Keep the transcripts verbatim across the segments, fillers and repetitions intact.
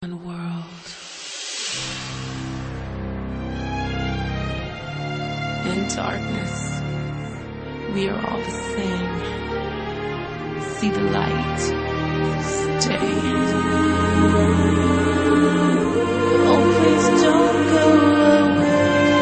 one world. In darkness, we are all the same. See the light, stay. Oh, please don't go away.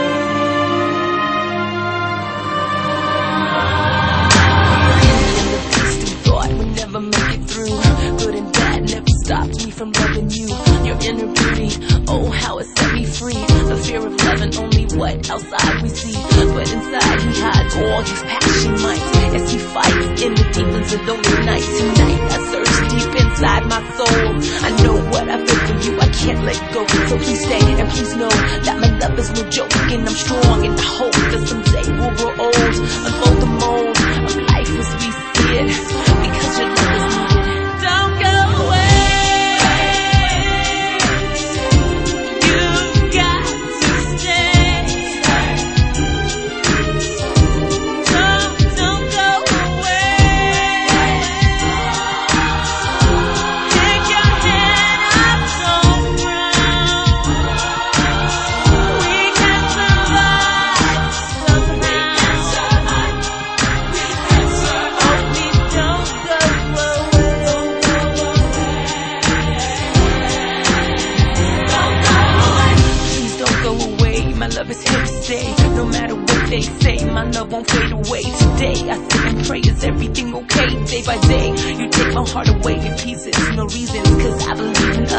Thought we'd never make it through. Good and bad never stopped me from loving you. Your inner beauty, oh how it set me free. The fear of loving only what outside we see, but inside he hides all his passion might as he fights in the demons of lonely night. Tonight I search deep inside my soul. I know what I feel for you, I can't let go. So please stay and please know that my love is no joke, and I'm strong and I hope that someday we'll grow old. Unfold the mold of life as we see it, because your love is needed. Don't go away. You got to stay. Don't, don't go away. Take your hand up, don't run. We can survive somehow. Oh, please don't go away. Please don't go away. My love is here to stay. No matter what they say, my love won't fade away. Today I sit and pray, is everything okay? Day by day, you take my heart away in pieces. No reasons, cause I believe in